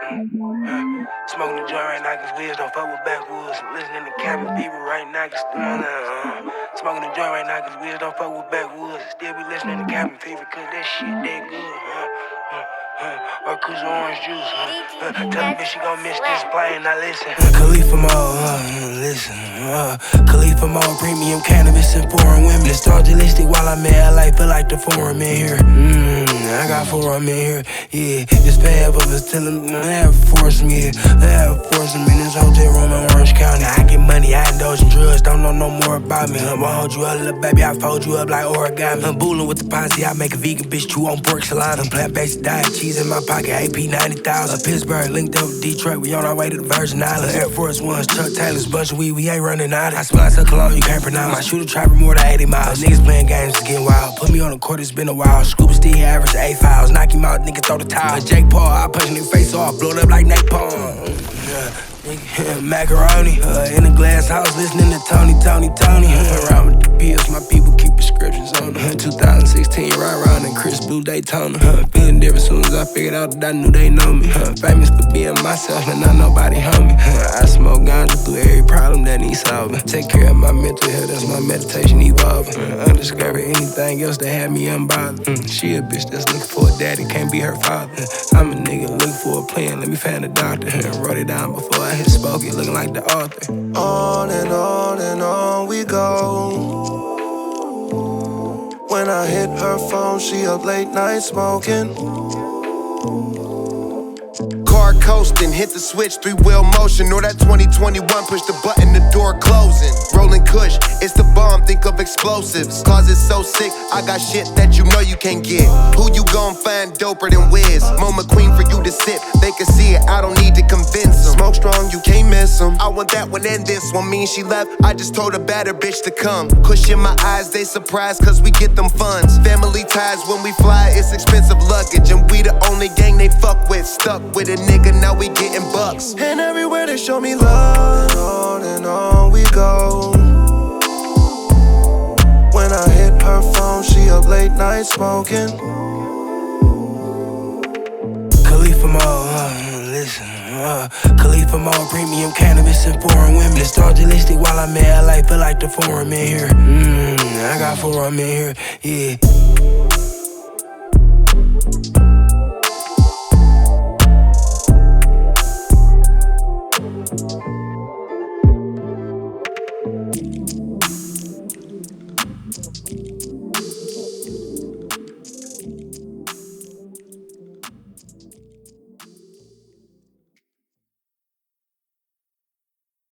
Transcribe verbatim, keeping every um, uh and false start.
Smoking the joint right now, cause wheels don't fuck with backwoods. Listening to cabin fever right now, cause still uh, smoking the joint right now, cause wheels don't fuck with backwoods. Still be listening to cabin fever, cause that shit that good, huh? huh. Uh, or cause orange juice, huh? uh, Tell the bitch she gon' miss this play, now listen. Khalifa Mo, uh, listen, uh, Khalifa Mo, premium cannabis and foreign women. Nostalgic while I'm in L A, feel like the forum in here. Mmm, I got forum in here, yeah. It's bad, but it's telling me they have forced me, they have forced me in this hotel room in Orange County. I get money, I indulge in drugs, don't know no more about me. I'ma hold you up, little baby, I fold you up like origami. I'm booling with the posse, I make a vegan bitch chew on pork salami. Plant-based diet, cheese in my pocket, A P ninety thousand. Pittsburgh linked up with Detroit, we on our way to the Virgin Islands. Air Force Ones, Chuck Taylor's, bunch of weed, we ain't running out. I smell like a cologne you can't pronounce. My shooter trapper more than eighty miles. Niggas playing games, it's getting wild. Put me on the court, it's been a while. Scuba still average eight fouls. Knock him out, nigga throw the towel. Jake Paul, I punch his face off, blow it up like napalm. Yeah, macaroni, uh, in a glass house, listening to Tony, Tony, Tony. Uh, around with the pills, my people keep prescriptions on them. twenty sixteen, right around in Chris Blue Daytona. Uh, feeling different soon as I figured out that I knew they know me. Uh, famous for being myself and not nobody homie. Uh, I smoke ganja through every problem that needs solving. Take care of my mental health, that's my meditation evolving. Uh, undiscover anything else that had me unbothered. Uh, she a bitch that's looking for a daddy, can't be her father. Uh, I'm a nigga looking for a plan, let me find a doctor. Uh, wrote it down before I hit spoke it, looking like the author. On and on and on we go. When I hit her phone, she up late night smoking. Car coasting, hit the switch, three-wheel motion. Or that twenty twenty-one, push the button, the door closing. Rolling kush, it's the bomb, think of explosives. Closet so sick, I got shit that you know you can't get. Who you gon' find doper than Wiz? Mo McQueen for you to sip, they can see it, I don't need to convince them. Smoke strong, you can't miss them. I want that one and this one, mean she left, I just told a better bitch to come. Kush in my eyes, they surprised cause we get them funds. Family ties when we fly, it's expensive luggage. And we the only gang they fuck with. Stuck with a nigga, now we getting bucks. And everywhere they show me love, on and on we go. When I hit her phone, she up late night smoking. Khalifa Mo, uh, listen, uh, Khalifa Mo, premium cannabis and foreign women. Nostalgic while I'm in L A, feel like the forum in here. Mmm, I got forum in here, yeah.